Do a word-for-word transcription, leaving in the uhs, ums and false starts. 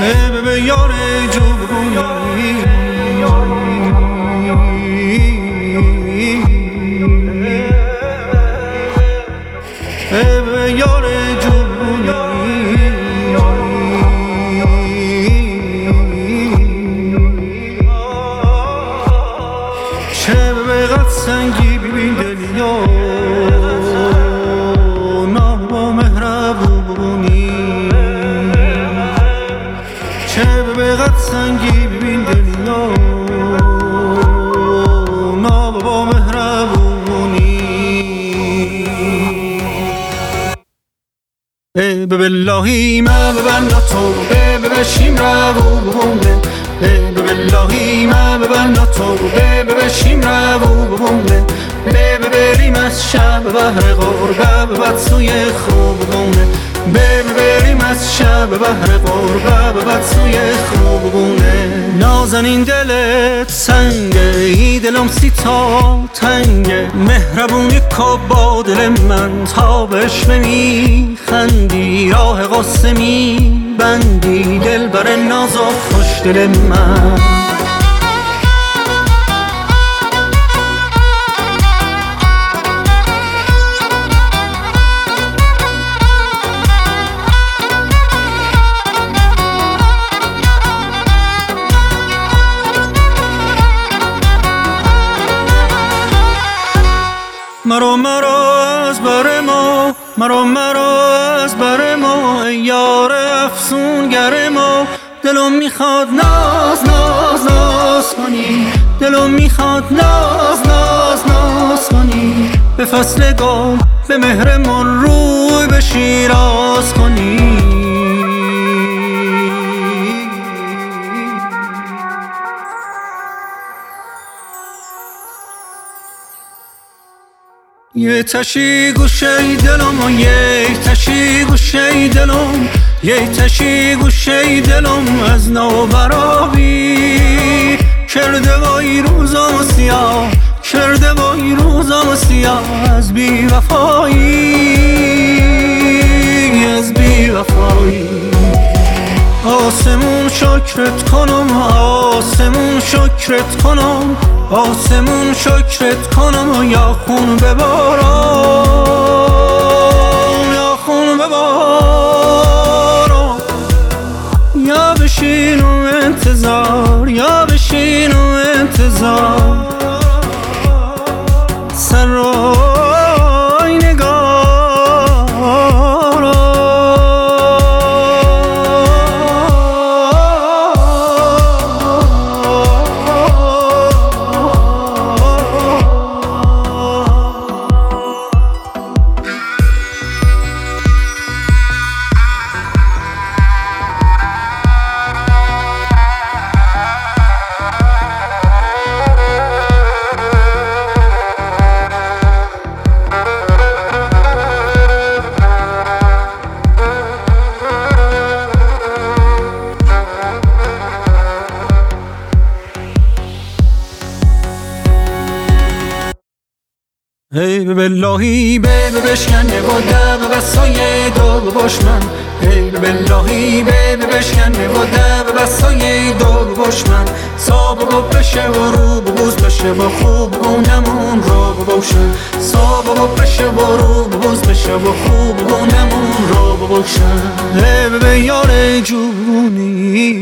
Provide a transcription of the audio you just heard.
ای به یار جوونی ای به یار جوونی چه به قد سنگی ببین دلیا نابا مهربونی چه به قد سنگی ببین دلیا نابا مهربونی ای به بلهی ما ببن تو به بشیم روونه ای به بلهی ما ببن تو به بشیم روونه به بریم از شب بحر غربه بعد سوی خوبونه به بریم از شب بحر غربه بعد سوی خوبونه نازنین دلت سنگه ای دلم سی تا تنگه مهربونی که با دل من تابش نمی خندی راه قاسمی بندی دل بر ناز و خوش دل من مرا مرا از بر ما مرا مرا از بر ما ای یار افسونگر ما دلم میخواد ناز ناز ناز کنی دلم میخواد ناز ناز ناز کنی به فصل گل به مهرمون روی به شیراز کنی یه تشی گوشه دلم و یه تشی گوشه دلم یه تشی گوشه دلم از نوبرابی کرده وای روزم سیاه کرده وای روزم سیاه از بی وفایی از بی وفایی آسمون شکرت کنم آسمون شکرت کنم آسمون شکرت کنم یا خون ببارم یا خون ببارم یا بشین و انتظار یا بشین و انتظار سر رای نگارم ای به بلهی به بشکنه و دب بسای دل باش من ای به بلهی به بشکنه و دب بسای دل باش من صابو بشه و رو بوز بشه و خوب گونمون رو بوشن صابو بشه و رو بوز بشه و خوب گونمون رو بوشن ای به یار جوونی